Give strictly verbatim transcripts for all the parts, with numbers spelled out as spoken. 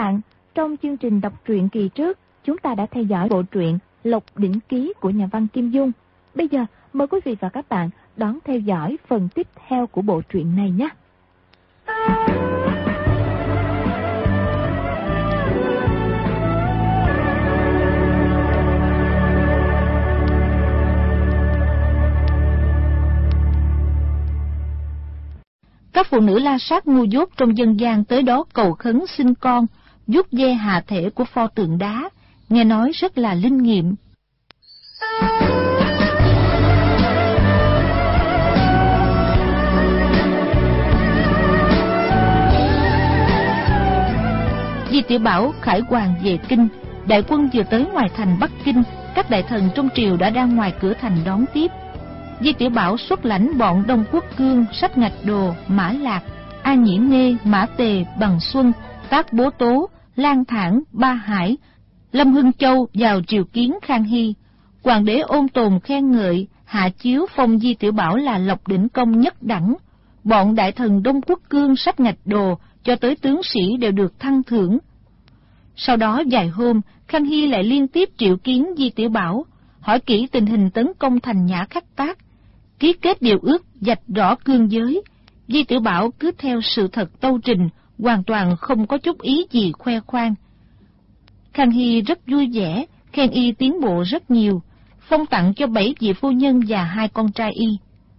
bạn, trong chương trình đọc truyện kỳ trước, chúng ta đã theo dõi bộ truyện Lộc Đỉnh Ký của nhà văn Kim Dung. Bây giờ, mời quý vị và các bạn đón theo dõi phần tiếp theo của bộ truyện này nhé. Các phụ nữ la sát ngu dốt trong dân gian tới đó cầu khấn xin con, vuốt ve hạ thể của pho tượng đá, nghe nói rất là linh nghiệm. Di Tiểu Bảo khải hoàn về kinh, đại quân vừa tới ngoài thành Bắc Kinh, các đại thần trong triều đã đang ngoài cửa thành đón tiếp. Di Tiểu Bảo xuất lãnh bọn Đông Quốc Cương, Sách Ngạch Đồ, Mã Lạc, A Nhĩ Nê, Mã Tề, Bằng Xuân, Tác Bố Tố, Lan Thản, Ba Hải, Lâm Hưng Châu vào triều kiến Khang Hy. Hoàng đế ôn tồn khen ngợi, hạ chiếu phong Di Tiểu Bảo là Lộc Đỉnh Công nhất đẳng. Bọn đại thần Đông Quốc Cương, Sách Ngạch Đồ cho tới tướng sĩ đều được thăng thưởng. Sau đó vài hôm, Khang Hy lại liên tiếp triệu kiến Di Tiểu Bảo, hỏi kỹ tình hình tấn công thành Nhã Khắc Tác, ký kết điều ước vạch rõ cương giới. Di Tiểu Bảo cứ theo sự thật tâu trình, hoàn toàn không có chút ý gì khoe khoang. Khang Hy rất vui vẻ, khen y tiến bộ rất nhiều, phong tặng cho bảy vị phu nhân và hai con trai y.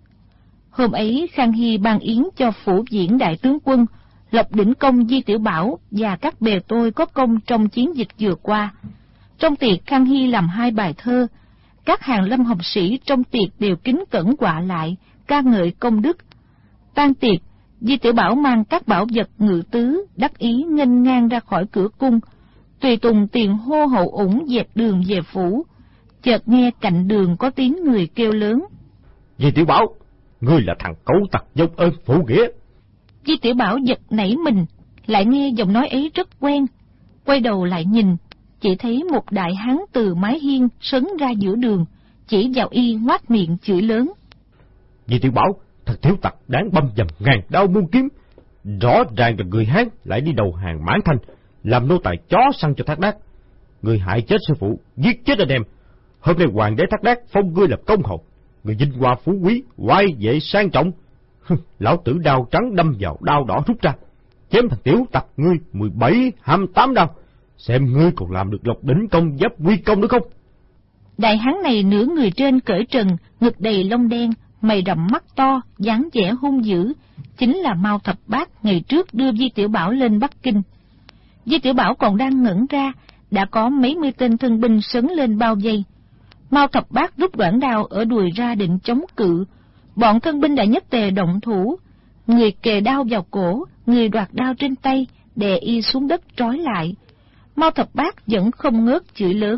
Hôm ấy Khang Hy ban yến cho phủ viễn đại tướng quân, Lộc Đỉnh Công Di Tiểu Bảo và các bè tôi có công trong chiến dịch vừa qua. Trong tiệc Khang Hy làm hai bài thơ, các hàng lâm học sĩ trong tiệc đều kính cẩn quạ lại, ca ngợi công đức. Tan tiệc, Di Tiểu Bảo mang các bảo vật ngự tứ, đắc ý nghênh ngang ra khỏi cửa cung, tùy tùng tiền hô hậu ủng dẹp đường về phủ. Chợt nghe cạnh đường có tiếng người kêu lớn: Di Tiểu Bảo, ngươi là thằng cẩu tặc dông ơn phụ nghĩa. Di Tiểu Bảo giật nảy mình, lại nghe giọng nói ấy rất quen, quay đầu lại nhìn, chỉ thấy một đại hán từ mái hiên sấn ra giữa đường, chỉ vào y ngoác miệng chửi lớn: Di Tiểu Bảo, thật thiếu tặc đáng băm dầm ngàn đao muôn kiếm, rõ ràng là người Hán lại đi đầu hàng Mãn Thanh, làm nô tài chó săn cho Thác Đác. Người hại chết sư phụ, giết chết anh em. Hôm nay hoàng đế Thác Đác phong ngươi làm công hầu, người vinh hoa phú quý, oai vệ sang trọng. Lão tử đao trắng đâm vào đao đỏ rút ra, chém thằng tiểu tặc ngươi mười bảy hai mươi tám đao, xem ngươi còn làm được Lộc Đỉnh Công giáp quy công nữa không. Đại hán này nửa người trên cởi trần, ngực đầy lông đen, mày rậm mắt to, dáng vẻ hung dữ, chính là Mao Thập Bát ngày trước đưa Di Tiểu Bảo lên Bắc Kinh. Di Tiểu Bảo còn đang ngẩn ra, đã có mấy mươi tên thân binh sấn lên bao vây. Mao Thập Bát rút quảng đao ở đùi ra định chống cự, bọn thân binh đã nhất tề động thủ, người kề đao vào cổ, người đoạt đao trên tay, đè y xuống đất trói lại. Mao Thập Bát vẫn không ngớt chửi lớn: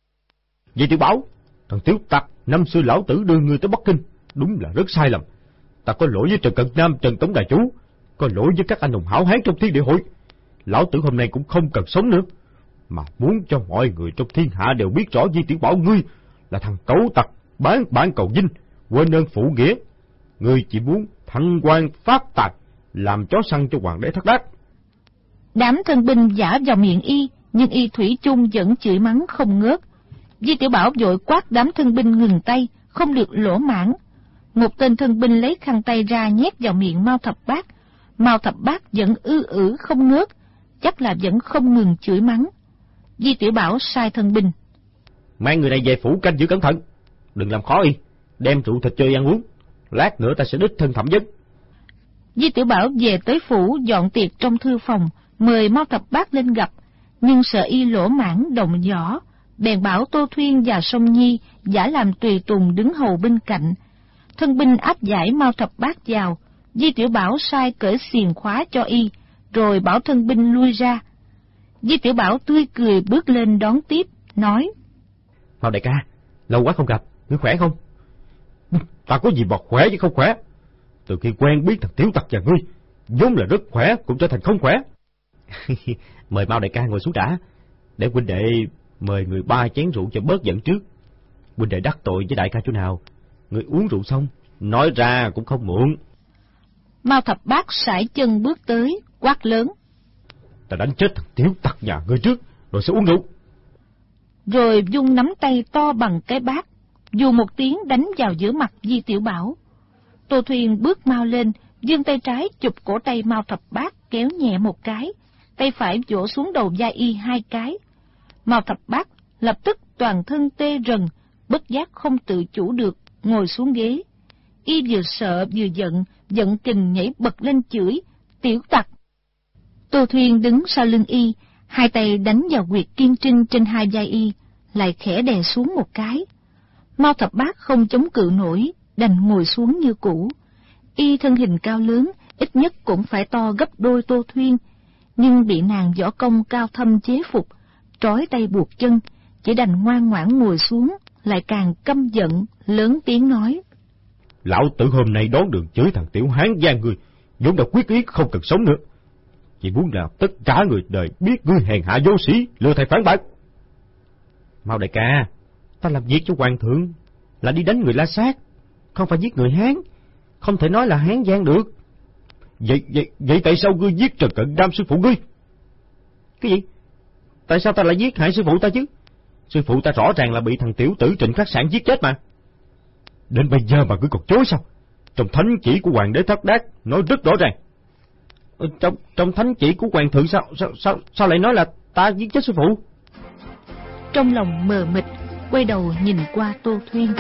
Di Tiểu Bảo, thằng tiểu tặc, năm xưa lão tử đưa ngươi tới Bắc Kinh, đúng là rất sai lầm. Ta có lỗi với Trần Cận Nam, Trần Tống Đại Chú, có lỗi với các anh hùng hảo hán trong thiên địa hội. Lão tử hôm nay cũng không cần sống nữa, mà muốn cho mọi người trong thiên hạ đều biết rõ Di Tiểu Bảo ngươi là thằng cẩu tặc bán bản cầu dinh, quên ơn phụ nghĩa. Ngươi chỉ muốn thăng quan phát tài, làm chó săn cho hoàng đế Thác Đác. Đám thân binh giả vào miệng y, nhưng y thủy chung vẫn chửi mắng không ngớt. Di Tiểu Bảo vội quát đám thân binh ngừng tay, không được lỗ mãng. Một tên thân binh lấy khăn tay ra nhét vào miệng Mao Thập Bát. Mao Thập Bát vẫn ư ử không ngớt, chắc là vẫn không ngừng chửi mắng. Di Tiểu Bảo sai thân binh: Mang người này về phủ canh giữ cẩn thận, đừng làm khó y, đem rượu thịt chơi ăn uống, lát nữa ta sẽ đích thân thẩm vấn. Di Tiểu Bảo về tới phủ dọn tiệc trong thư phòng, mời Mao Thập Bát lên gặp, nhưng sợ y lỗ mãng động võ, bèn bảo Tô Thuyên và Song Nhi giả làm tùy tùng đứng hầu bên cạnh. Thân binh áp giải Mao Thập Bát vào, Di Tiểu Bảo sai cởi xiềng khóa cho y, rồi bảo thân binh lui ra. Di Tiểu Bảo tươi cười bước lên đón tiếp, nói: Mao đại ca, lâu quá không gặp, ngươi khỏe không? Ta có gì mà khỏe chứ không khỏe. Từ khi quen biết thằng tiểu tặc và ngươi, vốn là rất khỏe cũng trở thành không khỏe. Mời Mao đại ca ngồi xuống đã, để huynh đệ mời người ba chén rượu cho bớt giận trước. Huynh đệ đắc tội với đại ca chỗ nào, người uống rượu xong nói ra cũng không muộn. Mao Thập Bát sải chân bước tới, quát lớn: ta đánh chết thằng tiểu tặc nhà ngươi trước, rồi sẽ uống rượu. Rồi vung nắm tay to bằng cái bát, dù một tiếng đánh vào giữa mặt Di Tiểu Bảo. Tô Thuyên bước mau lên, giương tay trái chụp cổ tay Mao Thập Bát kéo nhẹ một cái, tay phải vỗ xuống đầu Gia Y hai cái. Mao Thập Bát lập tức toàn thân tê rần, bất giác không tự chủ được, ngồi xuống ghế. Y vừa sợ vừa giận, giận kình nhảy bật lên chửi, tiểu tặc. Tô Thuyên đứng sau lưng Y, hai tay đánh vào huyệt kiên trinh trên hai vai Y, lại khẽ đè xuống một cái. Mao Thập Bát không chống cự nổi, đành ngồi xuống như cũ. Y thân hình cao lớn, ít nhất cũng phải to gấp đôi Tô Thuyên, nhưng bị nàng võ công cao thâm chế phục, trói tay buộc chân, chỉ đành ngoan ngoãn ngồi xuống, lại càng căm giận, lớn tiếng nói: Lão tử hôm nay đón đường chửi thằng tiểu hán gian người, vốn đã quyết ý không cần sống nữa. Chỉ muốn làm tất cả người đời biết ngươi hèn hạ vô sĩ, lừa thầy phản bác. Mao đại ca, ta làm việc cho hoàng thượng là đi đánh người La Sát, không phải giết người Hán, không thể nói là Hán gian được. Vậy vậy vậy tại sao ngươi giết Trần Cận Nam sư phụ ngươi? Cái gì? Tại sao ta lại giết hại sư phụ ta chứ? Sư phụ ta rõ ràng là bị thằng tiểu tử Trịnh Khắc Sản giết chết mà. Đến bây giờ mà ngươi còn chối sao? Trong thánh chỉ của hoàng đế Thất Đát nói rất rõ ràng. Trong trong thánh chỉ của hoàng thượng sao sao sao sao lại nói là ta giết chết sư phụ? Trong lòng mờ mịt, quay đầu nhìn qua Tô Thuyên.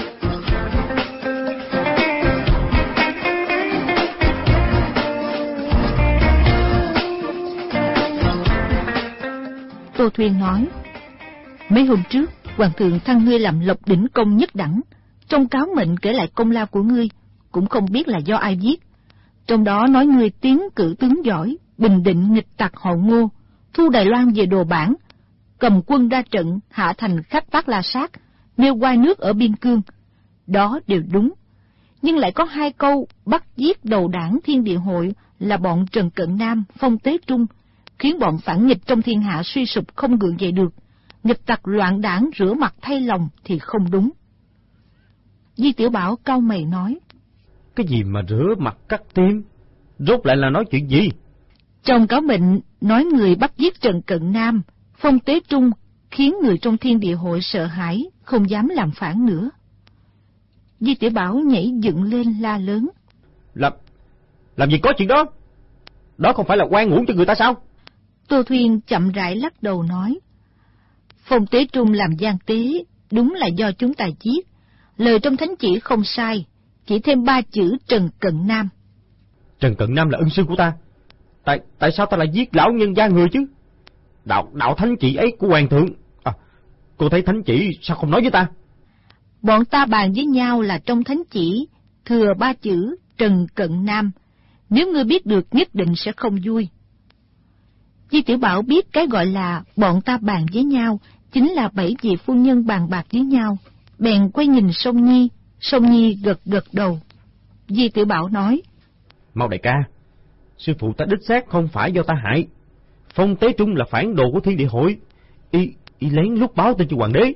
Tô Thuyên nói: Mấy hôm trước, hoàng thượng thăng ngươi làm lộc đỉnh công nhất đẳng, trong cáo mệnh kể lại công lao của ngươi, cũng không biết là do ai viết. Trong đó nói ngươi tiến cử tướng giỏi, bình định nghịch tặc họ Ngô, thu Đài Loan về Đồ Bản, cầm quân ra trận hạ thành Khách Tác La Sát, nêu oai nước ở biên cương. Đó đều đúng, nhưng lại có hai câu bắt giết đầu đảng Thiên Địa Hội là bọn Trần Cận Nam, Phong Tế Trung, khiến bọn phản nghịch trong thiên hạ suy sụp không gượng dậy được. Nghịch tặc loạn đảng rửa mặt thay lòng thì không đúng. Di Tiểu Bảo cau mày nói: Cái gì mà rửa mặt cắt tim? Rốt lại là nói chuyện gì? Trong cáo mệnh nói người bắt giết Trần Cận Nam, Phong Tế Trung, khiến người trong Thiên Địa Hội sợ hãi, không dám làm phản nữa. Di Tiểu Bảo nhảy dựng lên la lớn: Làm, làm gì có chuyện đó? Đó không phải là oan uổng cho người ta sao? Tô Thuyên chậm rãi lắc đầu nói: Phong Tế Trung làm gian tế, đúng là do chúng ta giết. Lời trong thánh chỉ không sai, chỉ thêm ba chữ Trần Cận Nam. Trần Cận Nam là ân sư của ta, tại tại sao ta lại giết lão nhân gia người chứ? Đạo đạo thánh chỉ ấy của hoàng thượng, à, cô thấy thánh chỉ sao không nói với ta? Bọn ta bàn với nhau là trong thánh chỉ thừa ba chữ Trần Cận Nam, nếu ngươi biết được nhất định sẽ không vui. Di Tiểu Bảo biết cái gọi là bọn ta bàn với nhau chính là bảy vị phu nhân bàn bạc với nhau, bèn quay nhìn Song Nhi. Song Nhi gật gật đầu. Di Tiểu Bảo nói: Mau đại ca, sư phụ ta đích xác không phải do ta hại. Phong Tế Trung là phản đồ của Thiên Địa Hội, y y lén lút báo tin cho hoàng đế.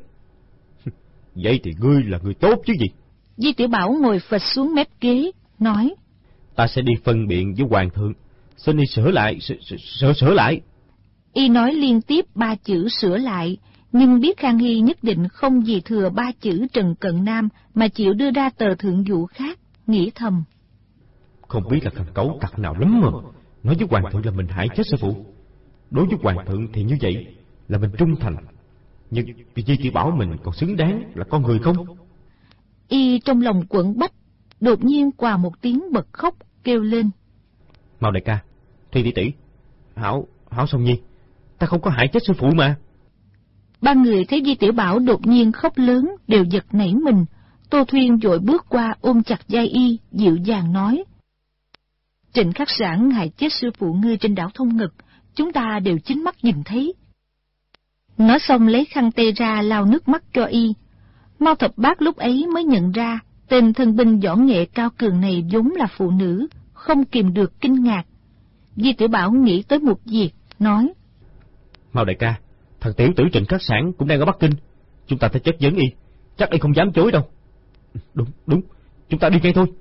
Vậy thì ngươi là người tốt chứ gì? Di Tiểu Bảo ngồi phịch xuống mép ghế nói: Ta sẽ đi phân biện với hoàng thượng, xin y sửa lại, sửa, sửa, sửa lại. Y nói liên tiếp ba chữ sửa lại, nhưng biết Khang Hy nhất định không gì thừa ba chữ Trần Cận Nam mà chịu đưa ra tờ thượng vụ khác, nghĩ thầm: Không biết là thằng cẩu tặc nào lắm mà nói với hoàng thượng là mình hại chết sư phụ. Đối với hoàng thượng thì như vậy là mình trung thành, nhưng Di Tiểu Bảo mình còn xứng đáng là con người không? Y trong lòng quẫn bách, đột nhiên qua một tiếng bật khóc kêu lên: Mau đại ca, Thùy tỷ tỷ, Hảo, Hảo Song Nhi, ta không có hại chết sư phụ mà. Ba người thấy Di Tiểu Bảo đột nhiên khóc lớn đều giật nảy mình. Tô Thuyên vội bước qua ôm chặt vai Y, dịu dàng nói: Trịnh Khắc Sản hại chết sư phụ ngươi trên đảo Thông Ngực, chúng ta đều chính mắt nhìn thấy. Nói xong lấy khăn tê ra lau nước mắt cho Y. Mao Thập Bát lúc ấy mới nhận ra tên thân binh võ nghệ cao cường này vốn là phụ nữ, không kìm được kinh ngạc. Di Tiểu Bảo nghĩ tới một việc, nói: Mao đại ca, thằng tiểu tử Trịnh Khắc Sản cũng đang ở Bắc Kinh, chúng ta phải chất vấn Y, chắc Y không dám chối đâu. Đúng, đúng, chúng ta đi ngay thôi.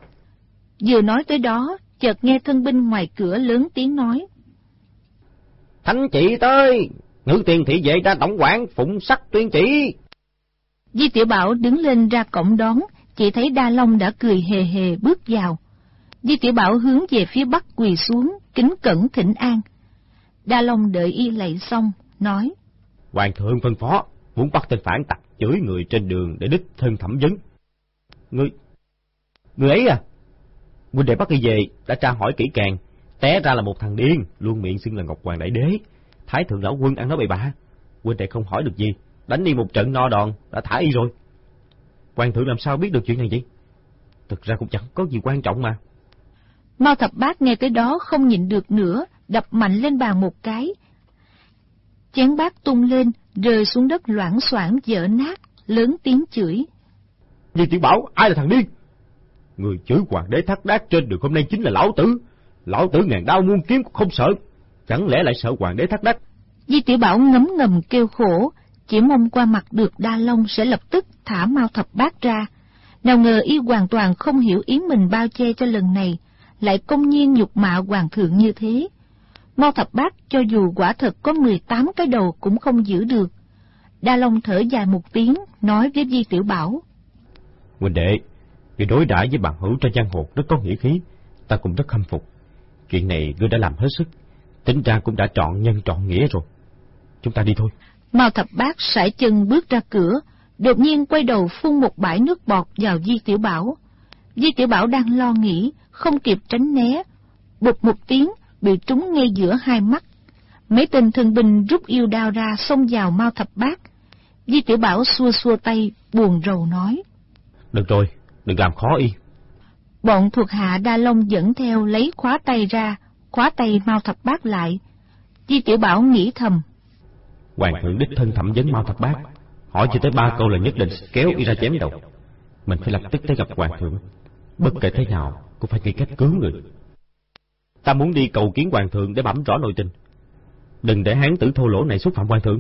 Vừa nói tới đó, chợt nghe thân binh ngoài cửa lớn tiếng nói: Thánh chỉ tới, Ngự tiền thị vệ ra tổng quản phụng sắc tuyên chỉ. Di Tiểu Bảo đứng lên ra cổng đón, chỉ thấy Đa Long đã cười hề hề bước vào. Di Tiểu Bảo hướng về phía bắc quỳ xuống, kính cẩn thỉnh an. Đa Long đợi y lạy xong, nói: Hoàng thượng phân phó, muốn bắt tên phản tặc chửi người trên đường để đích thân thẩm vấn. Người, người ấy à? Huynh đệ bắt y về đã tra hỏi kỹ càng, té ra là một thằng điên, luôn miệng xưng là Ngọc Hoàng Đại Đế. Thái thượng lão quân ăn nói bậy bạ, huynh đệ không hỏi được gì, đánh đi một trận no đòn đã thả y rồi. Hoàng thượng làm sao biết được chuyện này vậy? Thực ra cũng chẳng có gì quan trọng mà. Mao Thập Bát nghe tới đó không nhịn được nữa, đập mạnh lên bàn một cái. Chén bát tung lên, rơi xuống đất loảng xoảng vỡ nát, lớn tiếng chửi: Di Tiểu Bảo, ai là thằng điên? Người chửi hoàng đế Thác Đát trên đường hôm nay chính là lão tử. Lão tử ngàn đao muôn kiếm cũng không sợ, chẳng lẽ lại sợ hoàng đế Thác Đát? Di Tiểu Bảo ngấm ngầm kêu khổ, chỉ mong qua mặt được Đa Long sẽ lập tức thả Mao Thập Bát ra. Nào ngờ y hoàn toàn không hiểu ý mình bao che cho lần này, lại công nhiên nhục mạ hoàng thượng như thế. Mao Thập Bát cho dù quả thật có mười tám cái đầu cũng không giữ được. Đa Long thở dài một tiếng, nói với Di Tiểu Bảo: Huynh đệ, người đối đãi với bạn hữu trên giang hồ rất có nghĩa khí, ta cũng rất khâm phục. Chuyện này ngươi đã làm hết sức, tính ra cũng đã trọn nhân trọn nghĩa rồi. Chúng ta đi thôi. Mao Thập Bát sải chân bước ra cửa, đột nhiên quay đầu phun một bãi nước bọt vào Di Tiểu Bảo. Di Tiểu Bảo đang lo nghĩ, không kịp tránh né, bụp một tiếng bị trúng ngay giữa hai mắt. Mấy tên thân binh rút yêu đao ra xông vào Mao Thập Bát. Di Tiểu Bảo xua xua tay, buồn rầu nói: Được rồi, đừng làm khó y. Bọn thuộc hạ Đa Long dẫn theo lấy khóa tay ra, khóa tay Mao Thập Bát lại. Di Tiểu Bảo nghĩ thầm: Hoàng thượng đích thân thẩm vấn Mao Thập Bát, hỏi chỉ tới ba câu là nhất định kéo y ra chém đầu. Mình phải lập tức tới gặp hoàng thượng, bất kể thế nào cũng phải nghĩ cách cứu người. Ta muốn đi cầu kiến hoàng thượng để bẩm rõ nội tình, đừng để hán tử thô lỗ này xúc phạm hoàng thượng.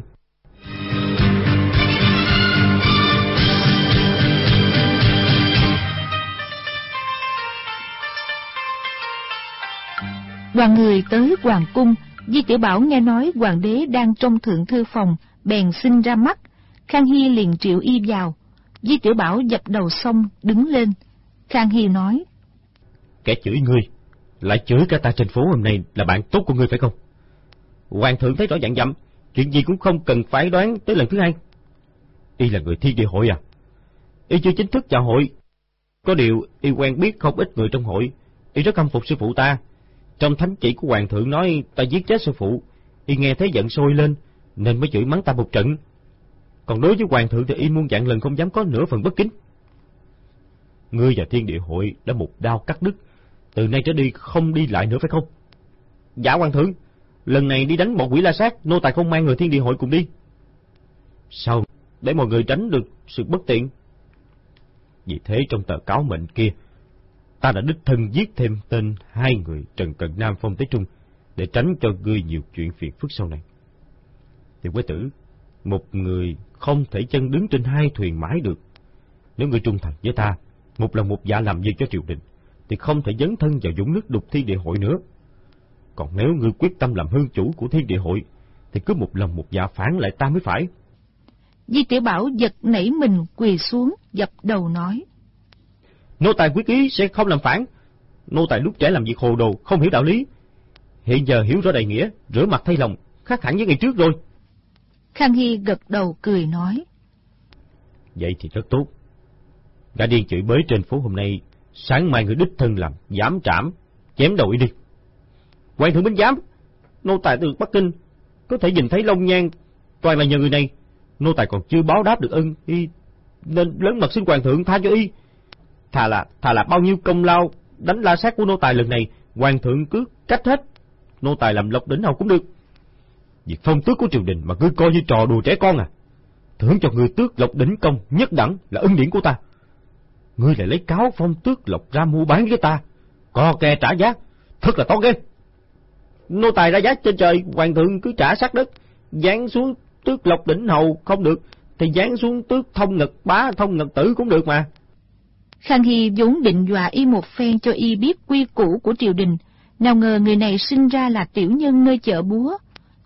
Đoàn người tới hoàng cung. Di Tiểu Bảo nghe nói hoàng đế đang trong thượng thư phòng, bèn xin ra mắt. Khang Hy liền triệu y vào. Di Tiểu Bảo dập đầu xong đứng lên. Khang Hy nói: Kẻ chửi ngươi lại chửi cả ta trên phố hôm nay là bạn tốt của ngươi phải không? Hoàng thượng thấy rõ dặn dặm, chuyện gì cũng không cần phải đoán tới lần thứ hai. Y là người Thiên Địa hội à? Y chưa chính thức vào hội, có điều y quen biết không ít người trong hội. Y rất khâm phục sư phụ ta. Trong thánh chỉ của hoàng thượng nói ta giết chết sư phụ, y nghe thấy giận sôi lên nên mới chửi mắng ta một trận. Còn đối với hoàng thượng thì y muôn vạn lần không dám có nửa phần bất kính. Ngươi và Thiên Địa hội đã một đao cắt đứt, từ nay trở đi không đi lại nữa phải không? Dạ hoàng thượng, lần này đi đánh một quỷ la sát, nô tài không mang người Thiên Địa hội cùng đi. Sao để mọi người tránh được sự bất tiện? Vì thế trong tờ cáo mệnh kia, ta đã đích thân giết thêm tên hai người Trần Cận Nam, Phong Tế Trung để tránh cho ngươi nhiều chuyện phiền phức sau này. Thì quế tử, một người không thể chân đứng trên hai thuyền mãi được. Nếu ngươi trung thành với ta, một lòng một dạ làm việc cho triều đình, thì không thể dấn thân vào vũng nước đục Thiên Địa hội nữa. Còn nếu ngươi quyết tâm làm hương chủ của Thiên Địa hội, thì cứ một lòng một dạ phản lại ta mới phải. Di Tiểu Bảo giật nảy mình quỳ xuống, dập đầu nói: Nô tài quyết ý sẽ không làm phản. Nô tài lúc trẻ làm việc hồ đồ, không hiểu đạo lý. Hiện giờ hiểu rõ đại nghĩa, rửa mặt thay lòng, khác hẳn với ngày trước rồi. Khang Hy gật đầu cười nói: Vậy thì rất tốt. Gã điên chửi bới trên phố hôm nay, sáng mai người đích thân làm giám trảm, chém đầu y đi. Hoàng thượng binh giám, nô tài từ Bắc Kinh có thể nhìn thấy Long Nhan toàn là nhờ người này. Nô tài còn chưa báo đáp được ân y, nên lớn mật xin hoàng thượng tha cho y. Thà là thà là bao nhiêu công lao đánh la sát của nô tài lần này, hoàng thượng cứ trách hết, nô tài làm lộc đỉnh hầu cũng được. Việc phong tước của triều đình mà ngươi coi như trò đùa trẻ con à? Thưởng cho ngươi tước lộc đỉnh công nhất đẳng là ân điển của ta, ngươi lại lấy cáo phong tước lộc ra mua bán với ta, co kè trả giá, thật là to ghê. Nô tài ra giá trên trời, hoàng thượng cứ trả sát đất. Giáng xuống tước lộc đỉnh hầu không được, thì giáng xuống tước thông ngực bá, thông ngực tử cũng được mà. Khang Hy vốn định dọa y một phen cho y biết quy củ của triều đình, nào ngờ người này sinh ra là tiểu nhân nơi chợ búa.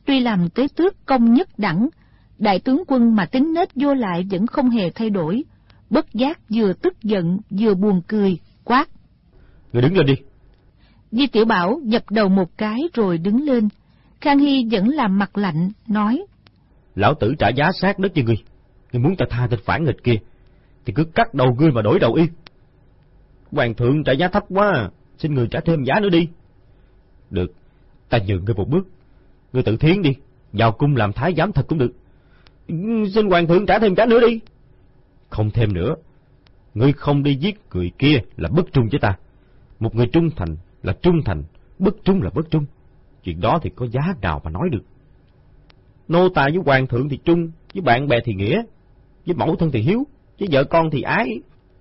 tuy làm tới tước công nhất đẳng, đại tướng quân mà tính nết vô lại vẫn không hề thay đổi, bất giác vừa tức giận vừa buồn cười, quát: Người đứng lên đi. Di Tiểu Bảo dập đầu một cái rồi đứng lên. Khang Hy vẫn làm mặt lạnh, nói: Lão tử trả giá sát đất cho ngươi. Ngươi muốn ta tha tên phản nghịch kia thì cứ cắt đầu ngươi mà đổi đầu y. Hoàng thượng trả giá thấp quá, xin người trả thêm giá nữa đi. Được, ta nhường ngươi một bước. Ngươi tự thiến đi, vào cung làm thái giám thật cũng được. Xin hoàng thượng trả thêm giá nữa đi. Không thêm nữa. Ngươi không đi giết người kia là bất trung với ta. Một người trung thành là trung thành, bất trung là bất trung. Chuyện đó thì có giá nào mà nói được. Nô tài với hoàng thượng thì trung, với bạn bè thì nghĩa, với mẫu thân thì hiếu, với vợ con thì ái.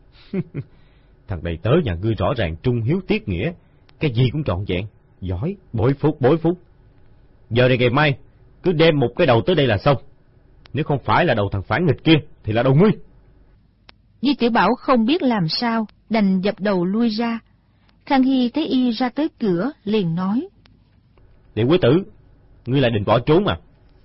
Thằng đầy tớ nhà ngươi rõ ràng trung hiếu tiết nghĩa, cái gì cũng trọn vẹn, giỏi, bội phúc, bội phúc. Giờ này ngày mai, cứ đem một cái đầu tới đây là xong. Nếu không phải là đầu thằng phản nghịch kia, thì là đầu ngươi. Di Tiểu Bảo không biết làm sao, đành dập đầu lui ra. Khang Hy thấy y ra tới cửa, liền nói: Điện quý tử, ngươi lại định bỏ trốn à?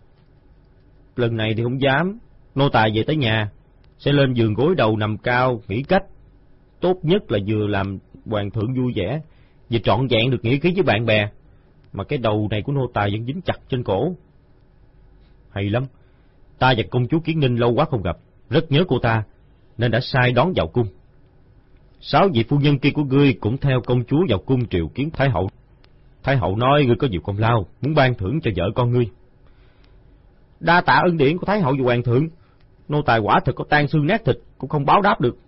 Lần này thì không dám. Nô tài về tới nhà, sẽ lên giường gối đầu nằm cao, nghĩ cách. Tốt nhất là vừa làm hoàng thượng vui vẻ, vừa trọn vẹn được nghĩa khí với bạn bè. Mà cái đầu này của nô tài vẫn dính chặt trên cổ. Hay lắm, ta và công chúa Kiến Ninh lâu quá không gặp, rất nhớ cô ta, nên đã sai đón vào cung. Sáu vị phu nhân kia của ngươi cũng theo công chúa vào cung triều kiến thái hậu. Thái hậu nói ngươi có nhiều công lao, muốn ban thưởng cho vợ con ngươi. Đa tạ ân điển của thái hậu và hoàng thượng, nô tài quả thực có tan xương nát thịt cũng không báo đáp được.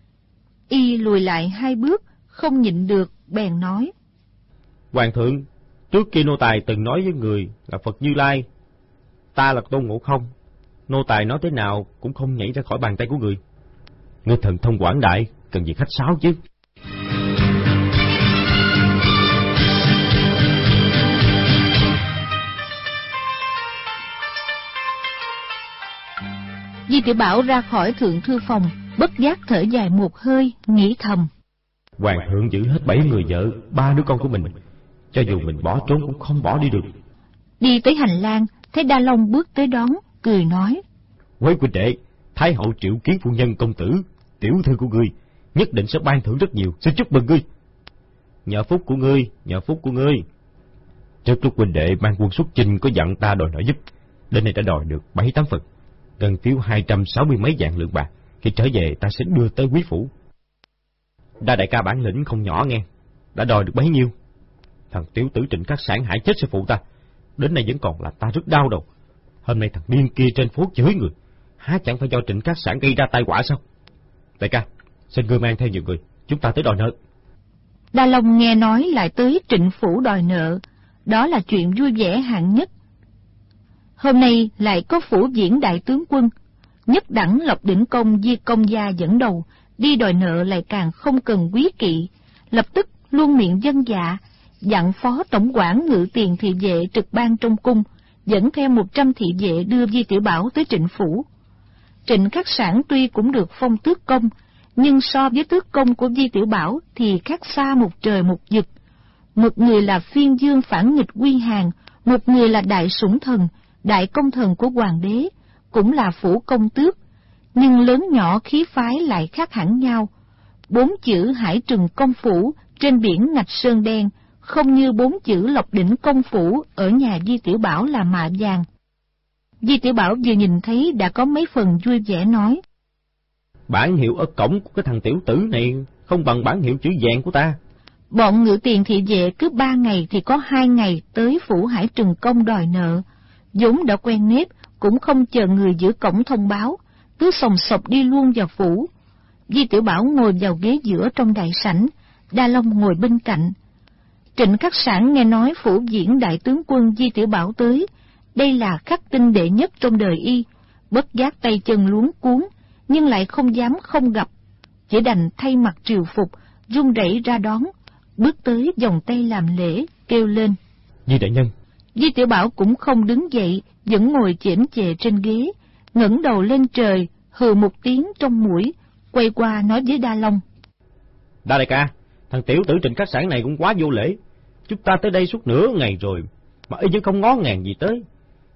Y lùi lại hai bước, không nhịn được, bèn nói: Hoàng thượng, trước kia nô tài từng nói với người là Phật Như Lai, ta là Tôn Ngộ Không. Nô tài nói thế nào cũng không nhảy ra khỏi bàn tay của người. Ngươi thần thông quảng đại, cần gì khách sáo chứ. Di Tiểu Bảo ra khỏi thượng thư phòng, bất giác thở dài một hơi, nghĩ thầm: Hoàng thượng giữ hết bảy người vợ, ba đứa con của mình, cho dù mình bỏ trốn cũng không bỏ đi được. Đi tới hành lang, thấy Đa Long bước tới đón, cười nói: Quế huynh đệ, thái hậu triệu kiến phu nhân công tử, tiểu thư của ngươi, nhất định sẽ ban thưởng rất nhiều, xin chúc mừng ngươi. Nhờ phúc của ngươi, nhờ phúc của ngươi. Trước lúc huynh đệ mang quân xuất chinh có dặn ta đòi nợ giúp, đến nay đã đòi được bảy tám phần, gần phiếu hai trăm sáu mươi mấy vạn lượng bạc. Khi trở về ta sẽ đưa tới quý phủ. Đa đại ca bản lĩnh không nhỏ nghe, đã đòi được bấy nhiêu. Thằng tiểu tử Trịnh Cát Sản hại chết sư phụ ta, đến nay vẫn còn là ta rất đau đầu. Hôm nay thằng điên kia trên phố chửi người, há chẳng phải do Trịnh Cát Sản gây ra tai họa sao? Đại ca, xin ngươi mang theo nhiều người, chúng ta tới đòi nợ. Đa Long nghe nói lại tới Trịnh phủ đòi nợ, đó là chuyện vui vẻ hạng nhất. Hôm nay lại có phủ diễn đại tướng quân, nhất đẳng Lộc Đỉnh Công Di Công Gia dẫn đầu, đi đòi nợ lại càng không cần quý kỵ, lập tức luôn miệng dân dạ, dặn phó tổng quản ngự tiền thị vệ trực ban trong cung, dẫn theo một trăm thị vệ đưa Di Tiểu Bảo tới Trịnh phủ. Trịnh Cát Sản tuy cũng được phong tước công, nhưng so với tước công của Di Tiểu Bảo thì khác xa một trời một vực. Một người là phiên dương phản nghịch quy hàng, một người là đại sủng thần, đại công thần của hoàng đế, cũng là phủ công tước, nhưng lớn nhỏ khí phái lại khác hẳn nhau. Bốn chữ Hải Trừng Công Phủ trên biển Ngạch Sơn Đen, không như bốn chữ Lộc Đỉnh Công Phủ ở nhà Di Tiểu Bảo là mạ vàng. Di Tiểu Bảo vừa nhìn thấy đã có mấy phần vui vẻ nói: Bản hiệu ở cổng của cái thằng tiểu tử này không bằng bản hiệu chữ vàng của ta. Bọn ngự tiền thị vệ cứ ba ngày thì có hai ngày tới phủ Hải Trừng Công đòi nợ, vốn đã quen nếp, cũng không chờ người giữ cổng thông báo, cứ sòng sọc đi luôn vào phủ. Di Tiểu Bảo ngồi vào ghế giữa trong đại sảnh, Đa Long ngồi bên cạnh. Trịnh Cát Sản nghe nói phủ diễn đại tướng quân Di Tiểu Bảo tới, đây là khắc tinh đệ nhất trong đời y, bất giác tay chân luống cuống, nhưng lại không dám không gặp, chỉ đành thay mặt triều phục, run rẩy ra đón, bước tới vòng tay làm lễ, kêu lên: Di đại nhân. Di Tiểu Bảo cũng không đứng dậy, vẫn ngồi chễm chệ trên ghế, ngẩng đầu lên trời, hừ một tiếng trong mũi, quay qua nói với Đa Long: Đa đại ca, thằng tiểu tử Trịnh Cát Sản này cũng quá vô lễ. Chúng ta tới đây suốt nửa ngày rồi, mà y vẫn không ngó ngàng gì tới.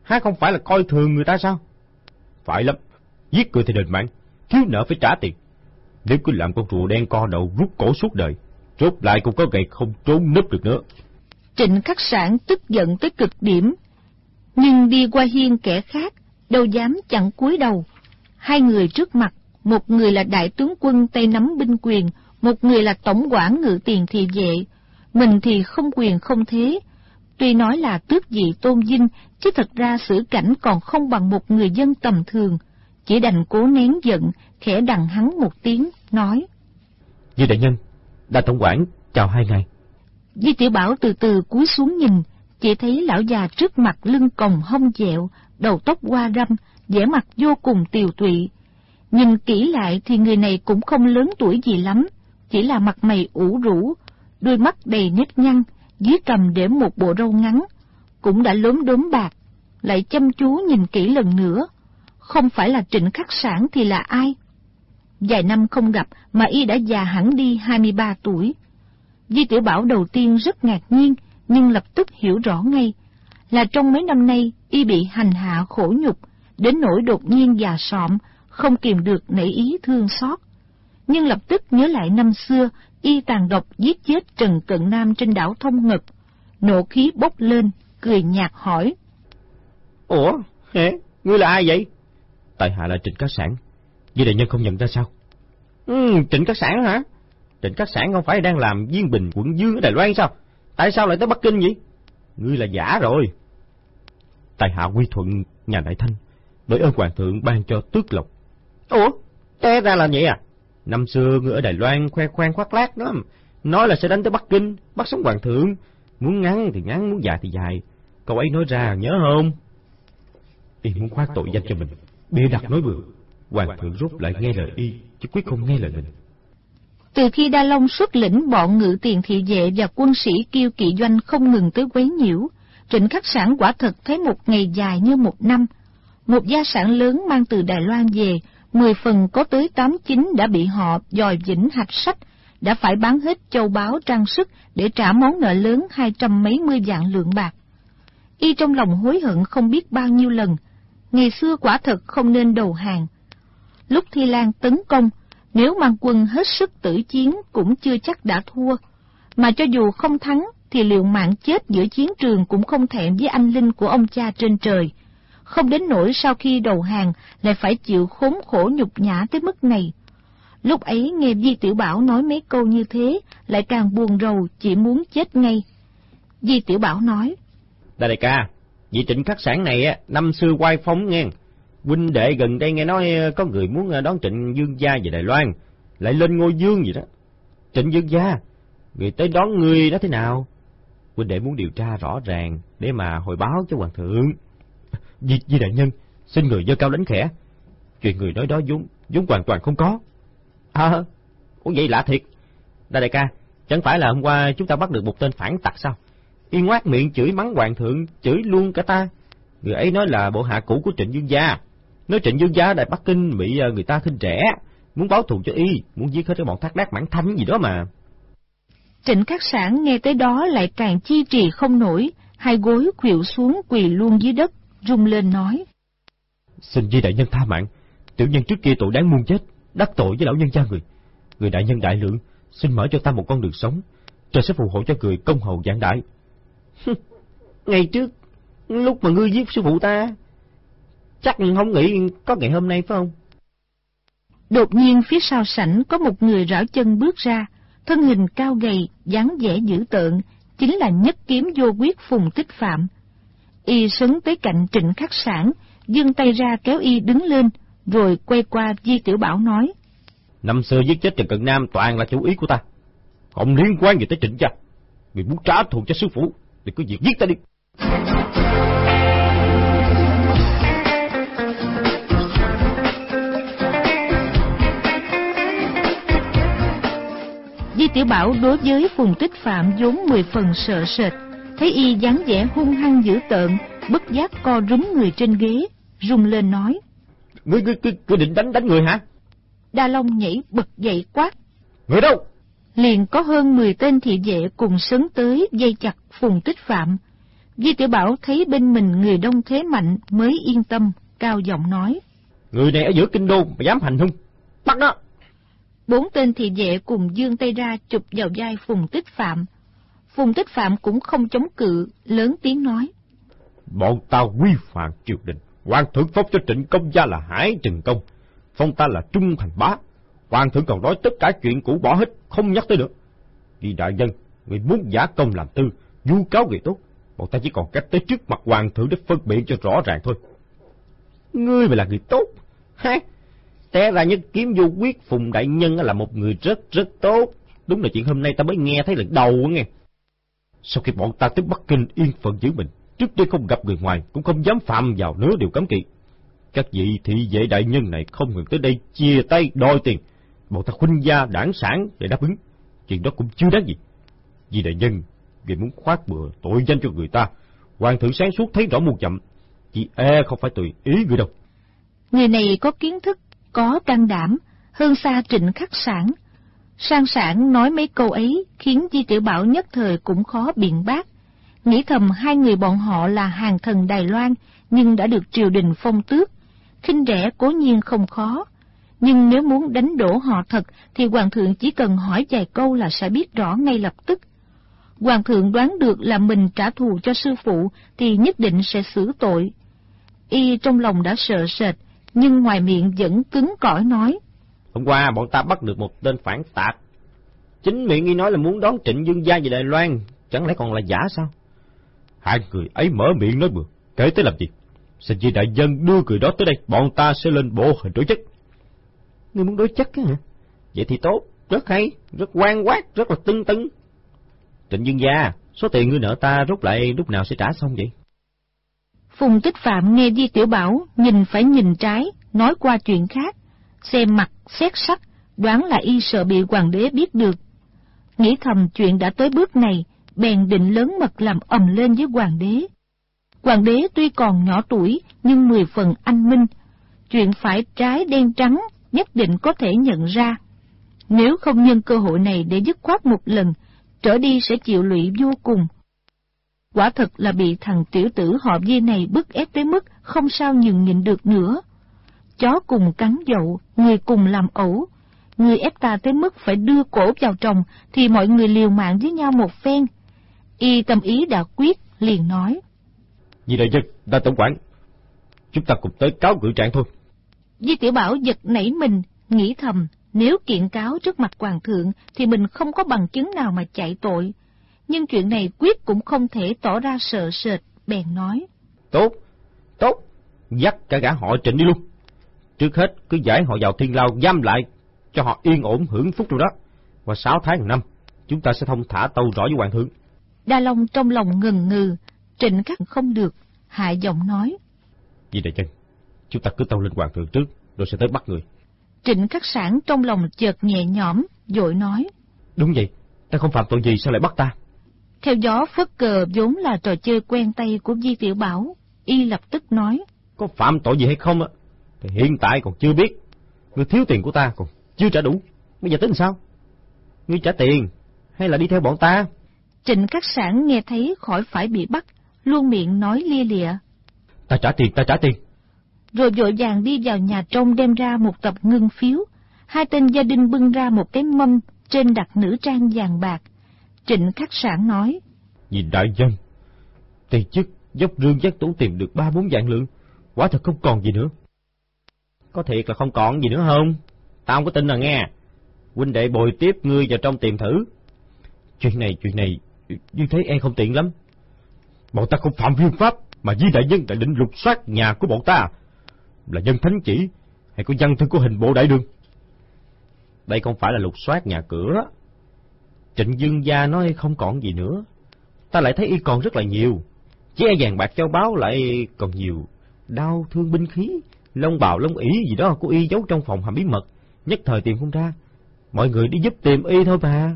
há không phải là coi thường người ta sao? Phải lắm, giết người thì đền mạng, thiếu nợ phải trả tiền. Nếu cứ làm con rùa đen co đầu rút cổ suốt đời, rốt lại cũng có ngày không trốn núp được nữa. Trịnh Khắc Sản tức giận tới cực điểm, nhưng đi qua hiên kẻ khác, đâu dám chặn cúi đầu. Hai người trước mặt, một người là đại tướng quân tay nắm binh quyền, một người là tổng quản ngự tiền thị vệ. Mình thì không quyền không thế. Tuy nói là tước vị tôn vinh, chứ thật ra xử cảnh còn không bằng một người dân tầm thường. Chỉ đành cố nén giận, khẽ đằng hắn một tiếng, nói: Di đại nhân, đại tổng quản, chào hai ngài. Di Tiểu Bảo từ từ cúi xuống nhìn, chỉ thấy lão già trước mặt lưng còng hông dẹo, đầu tóc hoa râm, vẻ mặt vô cùng tiều tụy. Nhìn kỹ lại thì người này cũng không lớn tuổi gì lắm, chỉ là mặt mày ủ rũ, đôi mắt đầy nếp nhăn, dưới cằm để một bộ râu ngắn, cũng đã lốm đốm bạc. Lại chăm chú nhìn kỹ lần nữa, không phải là Trịnh Khắc Sản thì là ai? Vài năm không gặp mà y đã già hẳn đi hai mươi ba tuổi. Di Tiểu Bảo đầu tiên rất ngạc nhiên, nhưng lập tức hiểu rõ ngay, là trong mấy năm nay y bị hành hạ khổ nhục, đến nỗi đột nhiên già sọm, không kìm được nảy ý thương xót. Nhưng lập tức nhớ lại năm xưa, y tàn độc giết chết Trần Cận Nam trên đảo Thông Ngực, nộ khí bốc lên, cười nhạt hỏi: Ủa, hả? Ngươi là ai vậy? Tại hạ là Trịnh Khắc Sản. Di đại nhân không nhận ra sao? Ừ, Trịnh Khắc Sản hả? Trịnh Khắc Sản không phải đang làm viên bình quận vương ở Đài Loan sao? Tại sao lại tới Bắc Kinh vậy? Ngươi là giả rồi. Tại hạ quy thuận nhà Đại Thanh, bởi ơn hoàng thượng ban cho tước lộc. Ủa, té ra là vậy à? Năm xưa ngươi ở Đài Loan khoe khoang khoác lác đó, nói là sẽ đánh tới Bắc Kinh, bắt sống hoàng thượng. Muốn ngắn thì ngắn, muốn dài thì dài. Câu ấy nói ra nhớ không? Y muốn khoác tội danh cho mình, bịa đặt nói bừa. Hoàng thượng rốt lại nghe lời y, chứ quyết không nghe lời mình. Từ khi Đa Long xuất lĩnh bọn ngự tiền thị vệ và quân sĩ Kiêu Kỵ Doanh không ngừng tới quấy nhiễu, Trịnh Khắc Sản quả thật thấy một ngày dài như một năm. Một gia sản lớn mang từ Đài Loan về, mười phần có tới tám chín đã bị họ dòi vĩnh hạch sách, đã phải bán hết châu báu trang sức để trả món nợ lớn hai trăm mấy mươi vạn lượng bạc. Y trong lòng hối hận không biết bao nhiêu lần, ngày xưa quả thật không nên đầu hàng. Lúc Thi Lan tấn công, nếu mang quân hết sức tử chiến cũng chưa chắc đã thua, mà cho dù không thắng thì liệu mạng chết giữa chiến trường cũng không thẹn với anh linh của ông cha trên trời. Không đến nỗi sau khi đầu hàng lại phải chịu khốn khổ nhục nhã tới mức này. Lúc ấy nghe Di Tiểu Bảo nói mấy câu như thế, lại càng buồn rầu, chỉ muốn chết ngay. Di Tiểu Bảo nói: Đại đại ca, vị Trịnh Khắc Sản này á, năm xưa oai phong nghe. Huynh đệ gần đây nghe nói có người muốn đón Trịnh vương gia về Đài Loan, lại lên ngôi vương gì đó. Trịnh vương gia, người tới đón người đó thế nào? Huynh đệ muốn điều tra rõ ràng để mà hồi báo cho hoàng thượng. Di, Di đại nhân, xin người dơ cao đánh khẽ. Chuyện người nói đó vốn vốn hoàn toàn không có. À, ủa vậy lạ thiệt. Đại đại ca, chẳng phải là hôm qua chúng ta bắt được một tên phản tặc sao? Y ngoác miệng chửi mắng hoàng thượng, chửi luôn cả ta. Người ấy nói là bộ hạ cũ của Trịnh vương gia, nói Trịnh vương gia ở Đại Bắc Kinh bị người ta khinh rẻ, muốn báo thù cho y, muốn giết hết cái bọn Thác Đác Mãn Thanh gì đó mà. Trịnh Khắc Sản nghe tới đó lại càng chi trì không nổi, hai gối khuỵu xuống quỳ luôn dưới đất, rung lên nói: Xin Di đại nhân tha mạng, tiểu nhân trước kia tội đáng muôn chết, đắc tội với lão nhân cha người. Người đại nhân đại lượng, xin mở cho ta một con đường sống, trời sẽ phù hộ cho người công hầu vạn đại. Ngày trước lúc mà ngươi giết sư phụ ta, chắc không nghĩ có ngày hôm nay phải không? Đột nhiên phía sau sảnh có một người rảo chân bước ra, thân hình cao gầy, dáng vẻ dữ tợn, chính là nhất kiếm vô quyết Phùng Tích Phạm. Y sấn tới cạnh Trịnh Khắc Sản, giương tay ra kéo y đứng lên, rồi quay qua Di Tiểu Bảo nói: Năm xưa giết chết Trần Cận Nam toàn là chủ ý của ta, không liên quan gì tới Trịnh gia. Người muốn trả thù cho sư phụ thì cứ việc giết ta đi. Di Tiểu Bảo đối với Phùng Tích Phạm vốn mười phần sợ sệt, thấy y dáng vẻ hung hăng dữ tợn, bất giác co rúm người trên ghế, rung lên nói: Ngươi ngươi ngươi, ngươi định đánh đánh người hả? Đa Long nhảy bật dậy quát: Người đâu? Liền có hơn mười tên thị vệ cùng sấn tới dây chặt Phùng Tích Phạm. Di Tiểu Bảo thấy bên mình người đông thế mạnh mới yên tâm, cao giọng nói: Người này ở giữa kinh đô mà dám hành hung, bắt nó! Bốn tên thị vệ cùng giương tay ra chụp vào vai Phùng Tích Phạm. Phùng Tích Phạm cũng không chống cự, lớn tiếng nói: Bọn ta quy phạm triều đình, hoàng thượng phong cho Trịnh công gia là Hải Trừng Công, phong ta là Trung Thành Bá. Hoàng thượng còn nói tất cả chuyện cũ bỏ hết, không nhắc tới nữa. Vì đại nhân, người muốn giả công làm tư, vu cáo người tốt, bọn ta chỉ còn cách tới trước mặt hoàng thượng để phân biện cho rõ ràng thôi. Ngươi mà là người tốt, ha? Té ra nhất kiếm vô quyết Phùng đại nhân là một người rất rất tốt. Đúng là chuyện hôm nay ta mới nghe thấy lần đầu nghe. Sau khi bọn ta tới Bắc Kinh yên phận giữ mình, trước đây không gặp người ngoài, cũng không dám phạm vào nửa điều cấm kỵ. Các vị thị vệ đại nhân này không ngừng tới đây chia tay đòi tiền, bọn ta khuynh gia đảng sản để đáp ứng. Chuyện đó cũng chưa đáng gì. Vì đại nhân, người muốn khoác bừa tội danh cho người ta, hoàng thượng sáng suốt thấy rõ muôn chậm, chỉ e không phải tùy ý người đâu. Người này có kiến thức, có can đảm, hơn xa Trịnh Khắc Sản. Sang Sản nói mấy câu ấy khiến Di Tiểu Bảo nhất thời cũng khó biện bác. Nghĩ thầm hai người bọn họ là hàng thần Đài Loan, nhưng đã được triều đình phong tước. Khinh rẻ cố nhiên không khó, nhưng nếu muốn đánh đổ họ thật thì hoàng thượng chỉ cần hỏi vài câu là sẽ biết rõ ngay lập tức. Hoàng thượng đoán được là mình trả thù cho sư phụ thì nhất định sẽ xử tội. Y trong lòng đã sợ sệt, nhưng ngoài miệng vẫn cứng cỏi nói: Hôm qua bọn ta bắt được một tên phản tạc. Chính miệng y nói là muốn đón Trịnh Dương gia về Đài Loan, chẳng lẽ còn là giả sao? Hai người ấy mở miệng nói bừa, kể tới làm gì? Xin vì đại dân đưa người đó tới đây, bọn ta sẽ lên bộ hình đối chất. Ngươi muốn đối chất á hả? Vậy thì tốt, rất hay, rất quan quát, rất là tưng tưng. Trịnh Dương gia, số tiền ngươi nợ ta rút lại lúc nào sẽ trả xong vậy? Phùng Tích Phạm nghe Di Tiểu Bảo nhìn phải nhìn trái, nói qua chuyện khác, xem mặt xét sắc, đoán là y sợ bị hoàng đế biết được. Nghĩ thầm chuyện đã tới bước này, bèn định lớn mật làm ầm lên với hoàng đế. Hoàng đế tuy còn nhỏ tuổi nhưng mười phần anh minh, chuyện phải trái đen trắng nhất định có thể nhận ra. Nếu không nhân cơ hội này để dứt khoát một lần, trở đi sẽ chịu lụy vô cùng. Quả thật là bị thằng tiểu tử họ Di này bức ép tới mức không sao nhường nhịn được nữa. Chó cùng cắn dậu, người cùng làm ẩu. Người ép ta tới mức phải đưa cổ vào trồng thì mọi người liều mạng với nhau một phen. Y tâm ý đã quyết, liền nói: Vì đại dân, ta tổng quản, chúng ta cùng tới cáo cự trạng thôi. Di Tiểu Bảo giật nảy mình, nghĩ thầm nếu kiện cáo trước mặt hoàng thượng thì mình không có bằng chứng nào mà chạy tội. Nhưng chuyện này quyết cũng không thể tỏ ra sợ sệt, bèn nói: Tốt, tốt, dắt cả gã họ Trịnh đi luôn. Trước hết cứ giải họ vào thiên lao giam lại, cho họ yên ổn hưởng phúc rồi đó. Qua sáu tháng một năm, chúng ta sẽ thông thả tâu rõ với hoàng thượng. Đa Long trong lòng ngần ngừ, Trịnh Khắc không được, hạ giọng nói: Vì đại chân, chúng ta cứ tâu lên hoàng thượng trước, rồi sẽ tới bắt người. Trịnh Khắc Sản trong lòng chợt nhẹ nhõm, vội nói: Đúng vậy, ta không phạm tội gì sao lại bắt ta? Theo gió phất cờ vốn là trò chơi quen tay của Di Tiểu Bảo, y lập tức nói: Có phạm tội gì hay không á, thì hiện tại còn chưa biết. Ngươi thiếu tiền của ta còn chưa trả đủ, bây giờ tính sao? Ngươi trả tiền hay là đi theo bọn ta? Trịnh Khắc Sản nghe thấy khỏi phải bị bắt, luôn miệng nói lia lịa: Ta trả tiền, ta trả tiền. Rồi vội vàng đi vào nhà trong đem ra một tập ngân phiếu. Hai tên gia đình bưng ra một cái mâm, trên đặt nữ trang vàng bạc. Trịnh Khắc Sản nói: Vì đại dân, tiền chức dốc rương giác tủ tìm được ba bốn vạn lượng, quả thật không còn gì nữa. Có thiệt là không còn gì nữa không? Tao không có tin là nghe. Huynh đệ bồi tiếp ngươi vào trong tìm thử. Chuyện này, chuyện này, như thế e không tiện lắm. Bọn ta không phạm viên pháp, mà Di đại nhân đã định lục soát nhà của bọn ta. Là dân thánh chỉ, hay có văn thư của hình bộ đại đường? Đây không phải là lục soát nhà cửa. Trịnh Dương gia nói không còn gì nữa, ta lại thấy y còn rất là nhiều. Chỉ e vàng bạc châu báu lại còn nhiều, đau thương binh khí, lông bào lông ỷ gì đó của y giấu trong phòng hầm bí mật, nhất thời tìm không ra. Mọi người đi giúp tìm y thôi mà.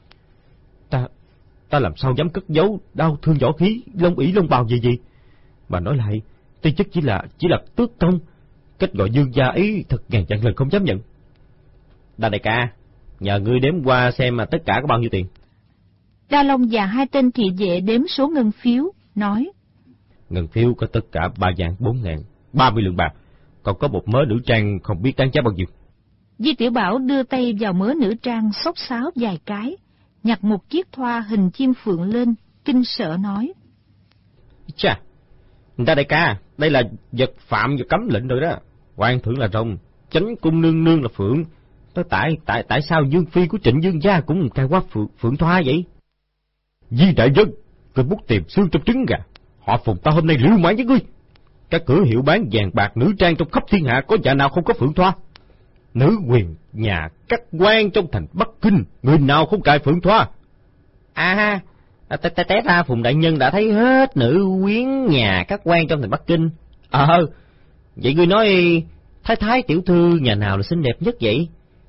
Ta ta làm sao dám cất giấu đau thương võ khí, lông ỷ lông bào gì gì. Mà nói lại, tiên chức chỉ là chỉ là tước công, cách gọi Dương gia ấy thật ngàn vạn lần không dám nhận. Đa đại ca, nhờ ngươi đếm qua xem mà tất cả có bao nhiêu tiền. Đa Long và hai tên thị vệ đếm số ngân phiếu, nói: Ngân phiếu có tất cả ba vạn bốn ngàn, ba mươi lượng bạc, còn có một mớ nữ trang không biết đáng giá bao nhiêu. Di Tiểu Bảo đưa tay vào mớ nữ trang xốc xáo vài cái, nhặt một chiếc thoa hình chim phượng lên, kinh sợ nói: Chà, Đa đại ca, đây là vật phạm và cấm lệnh rồi đó. Hoàng thượng là rồng, chánh cung nương nương là phượng. Tại tại tại sao dương phi của Trịnh Dương gia cũng cài qua phượng, phượng thoa vậy? Di đại dân, ngươi bút tìm xương trong trứng gà. Họ Phùng ta hôm nay liều mạng với ngươi. Các cửa hiệu bán vàng bạc nữ trang trong khắp thiên hạ có nhà nào không có phượng thoa? Nữ quyền nhà các quan trong thành Bắc Kinh, người nào không cài phượng thoa? À, té té ra Phùng đại nhân đã thấy hết nữ quyến nhà các quan trong thành Bắc Kinh. Ờ, vậy ngươi nói thái thái tiểu thư nhà nào là xinh đẹp nhất vậy?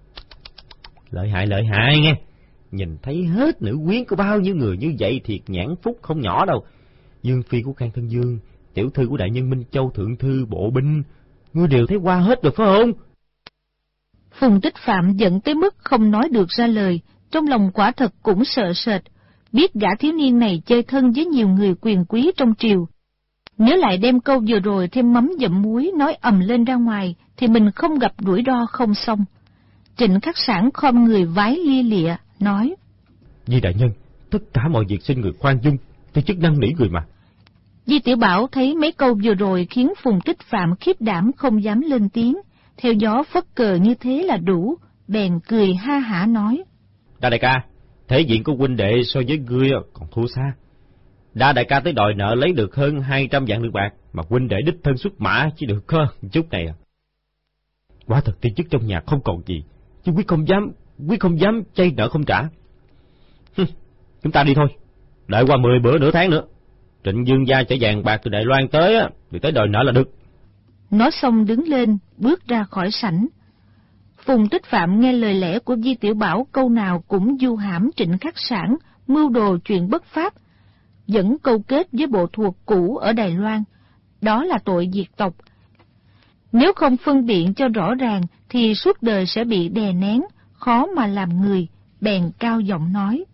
Lợi hại lợi hại nghe. Nhìn thấy hết nữ quyến của bao nhiêu người như vậy thiệt nhãn phúc không nhỏ đâu. Dương phi của Khang Thân Dương, tiểu thư của đại nhân Minh Châu thượng thư bộ binh, ngươi đều thấy qua hết rồi phải không? Phùng Tích Phạm giận tới mức không nói được ra lời, trong lòng quả thật cũng sợ sệt, biết gã thiếu niên này chơi thân với nhiều người quyền quý trong triều. Nếu lại đem câu vừa rồi thêm mắm dặm muối nói ầm lên ra ngoài, thì mình không gặp rủi ro không xong. Trịnh Khắc Sảng khom người vái lia lịa, nói: Di đại nhân, tất cả mọi việc xin người khoan dung, tôi chức năng nỉ người mà. Di Tiểu Bảo thấy mấy câu vừa rồi khiến Phùng Tích Phạm khiếp đảm không dám lên tiếng, theo gió phất cờ như thế là đủ, bèn cười ha hả nói: Đa đại ca, thể diện của huynh đệ so với ngươi còn thua xa. Đa đại ca tới đòi nợ lấy được hơn hai trăm vạn lượng bạc, mà huynh đệ đích thân xuất mã chỉ được hơn chút này à. Quả thật tiên chức trong nhà không còn gì, chứ quý không dám, quý không dám chay nợ không trả. Hừm, chúng ta đi thôi, đợi qua mười bữa nửa tháng nữa, Trịnh Dương gia chở vàng bạc từ Đài Loan tới á, thì tới đòi nợ là được. Nói xong đứng lên, bước ra khỏi sảnh. Phùng Tích Phạm nghe lời lẽ của Di Tiểu Bảo câu nào cũng du hãm Trịnh Khắc Sảng, mưu đồ chuyện bất pháp, vẫn câu kết với bộ thuộc cũ ở Đài Loan, đó là tội diệt tộc. Nếu không phân biện cho rõ ràng thì suốt đời sẽ bị đè nén, khó mà làm người, bèn cao giọng nói: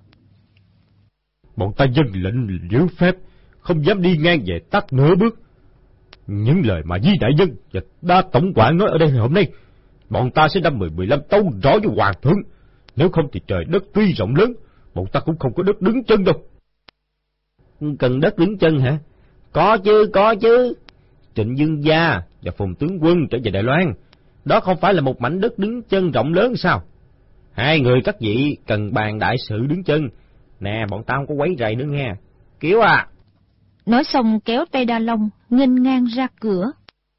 Bọn ta dân lệnh liễu phép, không dám đi ngang về tắt nửa bước. Những lời mà Di đại nhân và Đa tổng quản nói ở đây hôm nay, bọn ta sẽ đâm mười mười lăm tấu rõ với hoàng thượng. Nếu không thì trời đất tuy rộng lớn, bọn ta cũng không có đất đứng chân đâu. Cần đất đứng chân hả? Có chứ, có chứ. Trịnh Dương gia và Phùng tướng quân trở về Đài Loan, đó không phải là một mảnh đất đứng chân rộng lớn sao? Hai người các vị cần bàn đại sự đứng chân. Nè, bọn ta không có quấy rầy nữa nghe. Kiếu à! Nói xong kéo tay Đa Long, nghênh ngang ra cửa.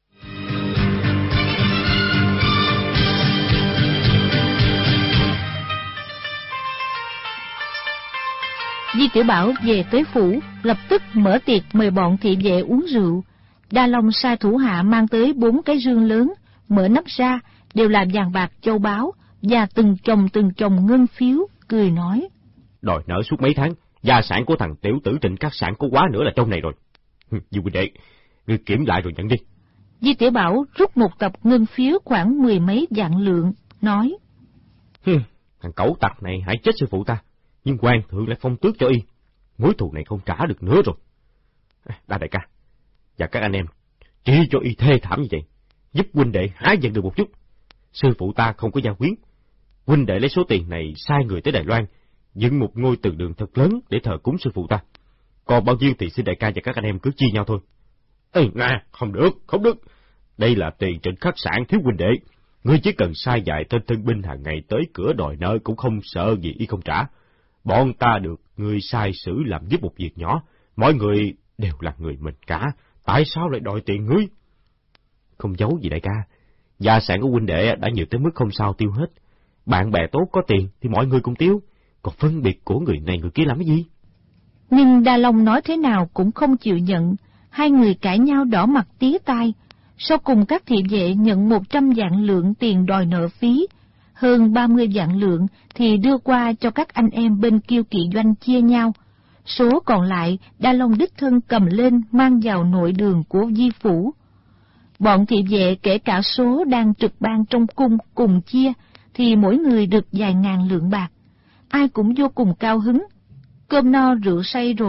Di Tiểu Bảo về tới phủ, lập tức mở tiệc mời bọn thị vệ uống rượu. Đa Long sai thủ hạ mang tới bốn cái rương lớn, mở nắp ra, đều là vàng bạc châu báu, và từng chồng từng chồng ngân phiếu, cười nói: Đòi nợ suốt mấy tháng, gia sản của thằng tiểu tử Trịnh Khắc Sảng có quá nữa là trong này rồi. Dì huynh đệ, ngươi kiểm lại rồi nhận đi. Di Tiểu Bảo rút một tập ngân phiếu khoảng mười mấy vạn lượng, nói: Hừm, thằng cẩu tặc này hại chết sư phụ ta, nhưng hoàng thượng lại phong tước cho y, mối thù này không trả được nữa rồi. Đa đại ca và các anh em, chỉ cho y thê thảm như vậy, giúp huynh đệ hái giận được một chút. Sư phụ ta không có gia quyến, huynh đệ lấy số tiền này sai người tới Đài Loan, dựng một ngôi từ đường thật lớn để thờ cúng sư phụ ta. Còn bao nhiêu thì xin đại ca và các anh em cứ chia nhau thôi. Ê, nè, không được, không được. Đây là tiền Trịnh Khắc Sảng thiếu huynh đệ. Ngươi chỉ cần sai dạy tên thân binh hàng ngày tới cửa đòi nợ cũng không sợ gì y không trả. Bọn ta được ngươi sai sử làm giúp một việc nhỏ, mọi người đều là người mình cả, tại sao lại đòi tiền ngươi? Không giấu gì đại ca, gia sản của huynh đệ đã nhiều tới mức không sao tiêu hết. Bạn bè tốt có tiền thì mọi người cùng tiêu, còn phân biệt của người này người kia làm cái gì? Nhưng Đa Long nói thế nào cũng không chịu nhận, hai người cãi nhau đỏ mặt tía tai. Sau cùng các thị vệ nhận một trăm vạn lượng tiền đòi nợ phí, hơn ba mươi vạn lượng thì đưa qua cho các anh em bên Kiêu Kỵ doanh chia nhau. Số còn lại Đa Long đích thân cầm lên mang vào nội đường của Di phủ. Bọn thị vệ kể cả số đang trực ban trong cung cùng chia, thì mỗi người được vài ngàn lượng bạc. Ai cũng vô cùng cao hứng. Cơm no rượu say rồi,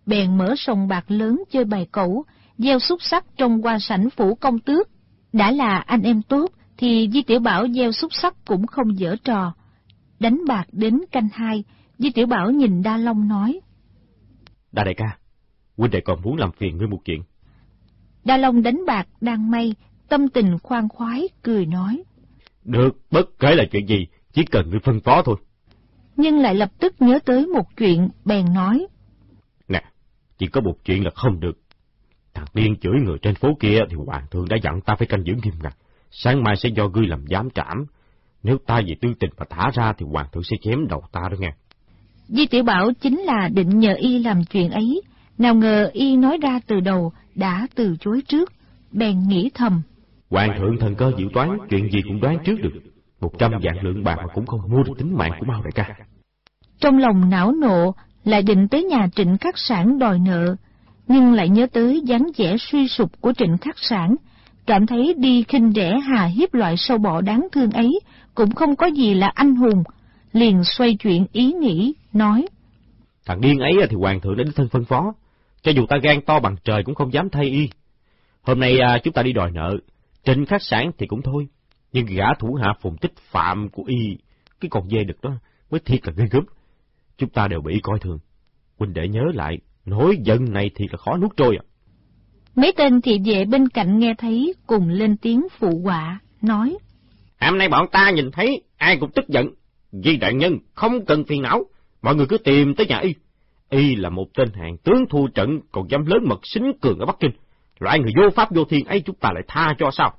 bèn mở sòng bạc lớn chơi bài cẩu, gieo xúc xắc trong hoa sảnh phủ công tước. Đã là anh em tốt, thì Di Tiểu Bảo gieo xúc xắc cũng không dở trò. Đánh bạc đến canh hai, Di Tiểu Bảo nhìn Đa Long nói: Đa đại ca, huynh đệ còn muốn làm phiền ngươi một chuyện. Đa Long đánh bạc đang may, tâm tình khoan khoái, cười nói: Được, bất kể là chuyện gì, chỉ cần ngươi phân phó thôi. Nhưng lại lập tức nhớ tới một chuyện, bèn nói: Nè, chỉ có một chuyện là không được. Thằng điên chửi người trên phố kia thì hoàng thượng đã dặn ta phải canh giữ nghiêm ngặt. Sáng mai sẽ do ngươi làm giám trảm. Nếu ta vì tư tình mà thả ra thì hoàng thượng sẽ chém đầu ta đó nghe. Di Tiểu Bảo chính là định nhờ y làm chuyện ấy, nào ngờ y nói ra từ đầu đã từ chối trước, bèn nghĩ thầm: Hoàng thượng thần cơ diệu toán, chuyện gì cũng đoán trước được. Một trăm vạn lượng bạc mà cũng không mua được tính mạng của Mao đại ca. Trong lòng não nộ, lại định tới nhà Trịnh Khắc Sản đòi nợ, nhưng lại nhớ tới dáng vẻ suy sụp của Trịnh Khắc Sản, cảm thấy đi khinh rẻ hà hiếp loại sâu bọ đáng thương ấy cũng không có gì là anh hùng, liền xoay chuyện ý nghĩ, nói: Thằng điên ấy thì hoàng thượng đã đích thân phân phó, cho dù ta gan to bằng trời cũng không dám thay y. Hôm nay à, chúng ta đi đòi nợ, Trịnh Khắc Sản thì cũng thôi, nhưng gã thủ hạ Phùng Tích Phạm của y, cái con dê đực đó mới thiệt là ghê gớm. Chúng ta đều bị coi thường. Huynh đệ nhớ lại, nỗi giận này thì là khó nuốt trôi à. Mấy tên thị vệ bên cạnh nghe thấy cùng lên tiếng phụ họa, nói: Hôm nay bọn ta nhìn thấy ai cũng tức giận. Di đại nhân không cần phiền não, mọi người cứ tìm tới nhà y. Y là một tên hạng tướng thua trận, còn dám lớn mật xính cường ở Bắc Kinh. Loại người vô pháp vô thiên ấy chúng ta lại tha cho sao?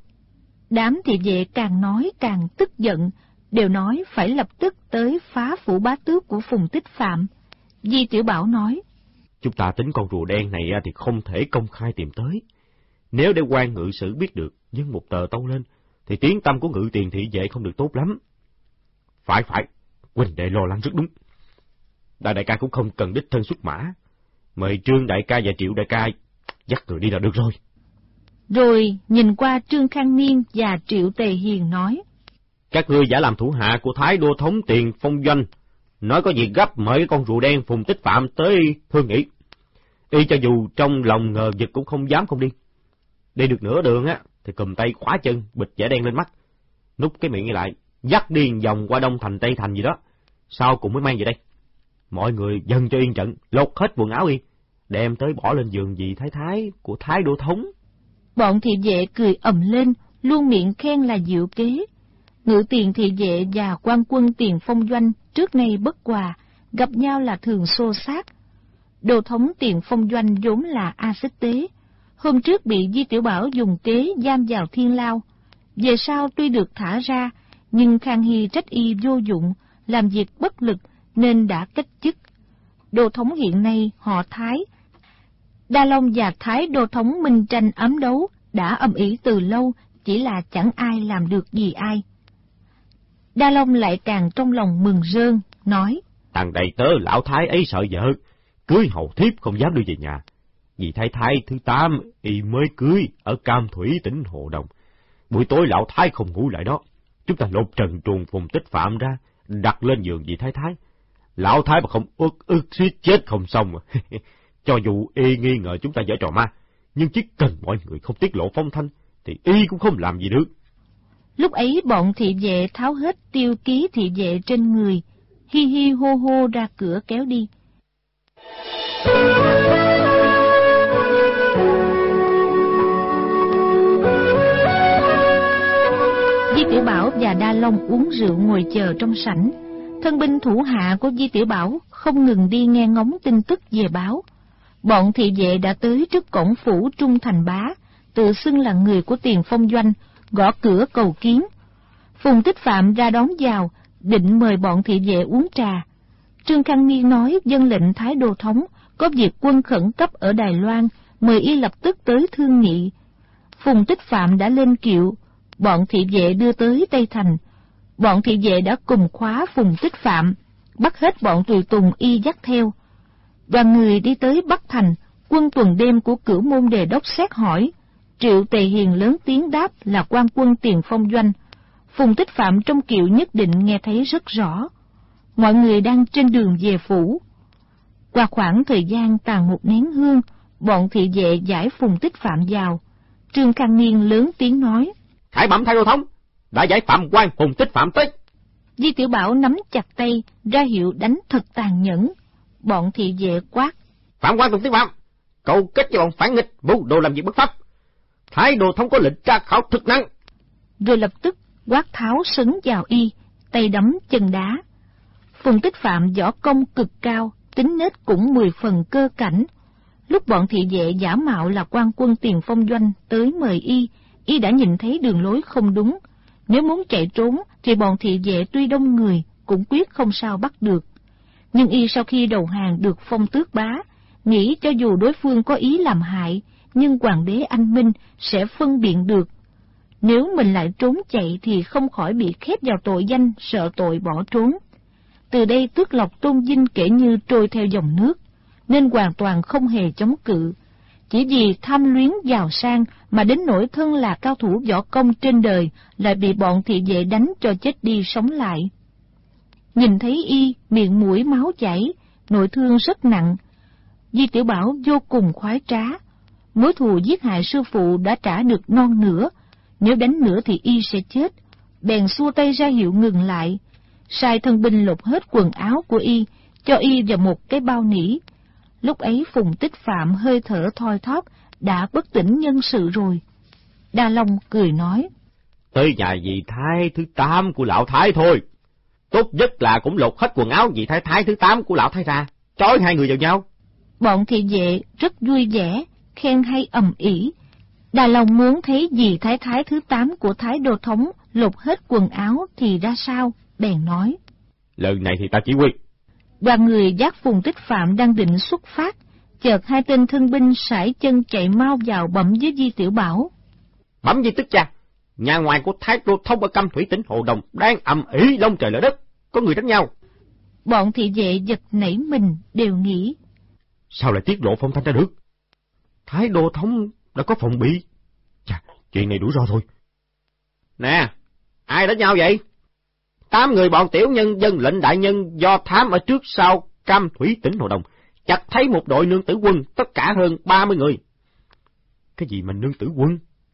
Đám thị vệ càng nói càng tức giận, đều nói phải lập tức tới phá phủ bá tước của Phùng Tích Phạm. Di Tiểu Bảo nói: Chúng ta tính con rùa đen này thì không thể công khai tìm tới. Nếu để quan ngự sử biết được, nhưng một tờ tâu lên, thì tiếng tâm của ngự tiền thị vệ không được tốt lắm. Phải phải, huynh đệ lo lắng rất đúng. Đại đại ca cũng không cần đích thân xuất mã, mời Trương đại ca và Triệu đại ca dắt người đi là được rồi. Rồi nhìn qua Trương Khang Niên và Triệu Tề Hiền nói: Các ngươi giả làm thủ hạ của Thái Đô thống Tiền Phong Doanh, nói có gì gấp mời cái con rùa đen Phùng Tích Phạm tới thương nghị. Y cho dù trong lòng ngờ vực cũng không dám không đi. Đi được nửa đường á thì cầm tay khóa chân, bịt vải đen lên mắt, nút cái miệng lại, dắt đi vòng qua Đông Thành Tây Thành gì đó, sau cùng mới mang về đây. Mọi người dần cho yên trận, lột hết quần áo y, đem tới bỏ lên giường dì thái thái của Thái Đô thống. Bọn thị vệ cười ầm lên, luôn miệng khen là diệu kế. Ngự tiền thị vệ và quan quân Tiền Phong Doanh trước nay bất hòa, gặp nhau là thường xô xát. Đô thống Tiền Phong Doanh vốn là A Xích Tế, hôm trước bị Di Tiểu Bảo dùng kế giam vào thiên lao. Về sau tuy được thả ra, nhưng Khang Hy trách y vô dụng, làm việc bất lực nên đã cách chức. Đô thống hiện nay họ Thái. Đa Long và Thái Đô thống minh tranh ám đấu đã âm ỉ từ lâu, chỉ là chẳng ai làm được gì ai. Đa Long lại càng trong lòng mừng rơn, nói: Thằng đầy tớ lão Thái ấy sợ vợ, cưới hầu thiếp không dám đưa về nhà. Vì thái thái thứ tám y mới cưới ở Cam Thủy tỉnh Hồ Đồng. Buổi tối lão Thái không ngủ lại đó, chúng ta lột trần truồng Phùng Tích Phạm ra, đặt lên giường vị thái thái. Lão Thái mà không ức ức suýt chết không xong. Cho dù y nghi ngờ chúng ta giở trò ma, nhưng chỉ cần mọi người không tiết lộ phong thanh thì y cũng không làm gì được. Lúc ấy bọn thị vệ tháo hết tiêu ký thị vệ trên người, hi hi hô hô ra cửa kéo đi. Di Tiểu Bảo và Đa Long uống rượu ngồi chờ trong sảnh. Thân binh thủ hạ của Di Tiểu Bảo không ngừng đi nghe ngóng tin tức về báo. Bọn thị vệ đã tới trước cổng phủ Trung Thành Bá, tự xưng là người của Tiền Phong Doanh, gõ cửa cầu kiến. Phùng Tích Phạm ra đón vào, định mời bọn thị vệ uống trà. Trương Khang Niên nói dâng lệnh Thái Đô thống có việc quân khẩn cấp ở Đài Loan, mời y lập tức tới thương nghị. Phùng Tích Phạm đã lên kiệu, bọn thị vệ đưa tới Tây Thành. Bọn thị vệ đã cùng khóa Phùng Tích Phạm, bắt hết bọn tùy tùng y dắt theo. Đoàn người đi tới Bắc Thành, quân tuần đêm của Cửu Môn Đề Đốc xét hỏi. Triệu Tề Hiền lớn tiếng đáp là quan quân Tiền Phong Doanh. Phùng Tích Phạm trong kiệu nhất định nghe thấy rất rõ. Mọi người đang trên đường về phủ. Qua khoảng thời gian tàn một nén hương, bọn thị vệ giải Phùng Tích Phạm vào. Trương Khang Niên lớn tiếng nói: Khải bẩm Thái Đô thống, đã giải Phạm quan Phùng Tích Phạm tới. Di Tiểu Bảo nắm chặt tay, ra hiệu đánh thật tàn nhẫn. Bọn thị vệ quát: Phạm quan Phùng Tích Phạm, câu kết với bọn phản nghịch, mưu đồ làm việc bất pháp. Thái Đô thống có lệnh tra khảo thực năng. Rồi lập tức quát tháo sấn vào y, tay đấm chân đá. Phùng Tích Phạm võ công cực cao, tính nết cũng mười phần cơ cảnh. Lúc bọn thị vệ giả mạo là quan quân Tiền Phong doanh tới mời y, y đã nhìn thấy đường lối không đúng. Nếu muốn chạy trốn thì bọn thị vệ tuy đông người cũng quyết không sao bắt được. Nhưng y sau khi đầu hàng được phong tước bá, nghĩ cho dù đối phương có ý làm hại, nhưng hoàng đế anh minh sẽ phân biện được. Nếu mình lại trốn chạy thì không khỏi bị khép vào tội danh, sợ tội bỏ trốn. Từ đây Tước Lộc tôn vinh kể như trôi theo dòng nước, nên hoàn toàn không hề chống cự. Chỉ vì tham luyến giàu sang mà đến nỗi thân là cao thủ võ công trên đời lại bị bọn thị vệ đánh cho chết đi sống lại. Nhìn thấy y miệng mũi máu chảy, nội thương rất nặng, Di Tiểu Bảo vô cùng khoái trá. Mối thù giết hại sư phụ đã trả được non nửa, nếu đánh nữa thì y sẽ chết. Bèn xua tay ra hiệu ngừng lại, sai thân binh lột hết quần áo của y, cho y vào một cái bao nỉ. Lúc ấy Phùng Tích Phạm hơi thở thoi thóp, đã bất tỉnh nhân sự rồi. Đa Long cười nói: Tới nhà vị thái thứ tám của lão thái thôi. Tốt nhất là cũng lột hết quần áo vị thái thái thứ tám của lão thái ra, trói hai người vào nhau. Bọn thị vệ rất vui vẻ, khen hay ầm ĩ. Đà Long muốn thấy dì thái thái thứ tám của Thái Đô thống lột hết quần áo thì ra sao, bèn nói: Lần này thì ta chỉ huy. Đoàn người giác Phùng Tích Phạm đang định xuất phát, chợt hai tên thân binh sải chân chạy mau vào bẩm với Di Tiểu Bảo: Bẩm Di Tức cha, nhà ngoài của Thái Đô thống ở Cam Thủy tỉnh Hồ Đồng đang ầm ĩ long trời lở đất, có người đánh nhau. Bọn thị vệ giật nảy mình, đều nghĩ: Sao lại tiết lộ phong thanh ra được? Thái Đô thống đã có phòng bị. Chà, chuyện này đủ rõ thôi. Nè, ai đánh nhau vậy? Tám người bọn tiểu nhân dân lệnh đại nhân do thám ở trước sau Cam Thủy tỉnh Hồ Đồng, chặt thấy một đội nương tử quân, tất cả hơn ba mươi người. Cái gì mà nương tử quân?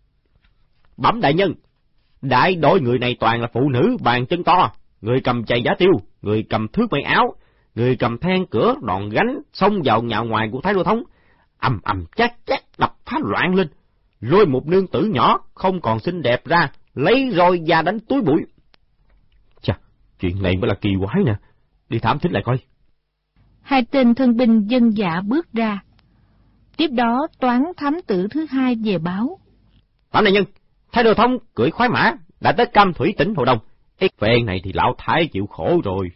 Bẩm đại nhân, đại đội người này toàn là phụ nữ bàn chân to, người cầm chày giá tiêu, người cầm thước may áo, người cầm then cửa đòn gánh, xông vào nhà ngoài của Thái Đô thống, ầm ầm chát chát đập phá loạn lên, lôi một nương tử nhỏ không còn xinh đẹp ra, lấy roi ra đánh túi bụi. Chà, chuyện này mới là kỳ quái nè, đi thám thính lại coi. Hai tên thân binh dân dạ bước ra. Tiếp đó toán thám tử thứ hai về báo: Bẩm đại nhân, Thái Đô thống cưỡi khoái mã đã tới Cam Thủy tỉnh Hồ Đồng. Cái phen này thì lão thái chịu khổ rồi.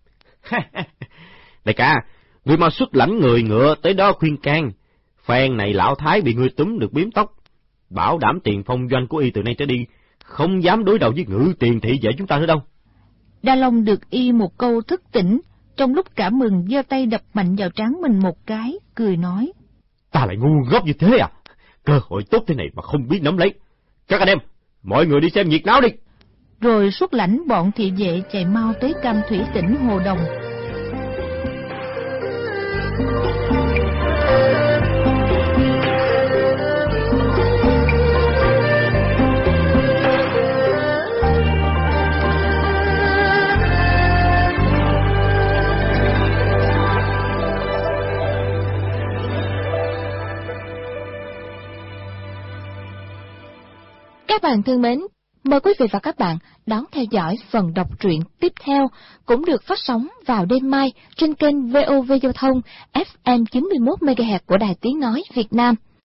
Đại ca, người mau xuất lãnh người ngựa tới đó khuyên can. Phen này lão thái bị ngươi túm được biếm tóc, bảo đảm Tiền Phong doanh của y từ nay trở đi không dám đối đầu với Ngự Tiền thị vệ chúng ta nữa đâu. Đa Long được y một câu thức tỉnh, trong lúc cảm mừng giơ tay đập mạnh vào trán mình một cái, cười nói: Ta lại ngu ngốc như thế à? Cơ hội tốt thế này mà không biết nắm lấy. Các anh em, mọi người đi xem nhiệt náo đi. Rồi xuất lãnh bọn thị vệ chạy mau tới Cam Thủy tỉnh Hồ Đồng. Các bạn thân mến, mời quý vị và các bạn đón theo dõi phần đọc truyện tiếp theo, cũng được phát sóng vào đêm mai trên kênh vê o vê Giao thông ép em chín mươi mốt mê ga héc của Đài Tiếng Nói Việt Nam.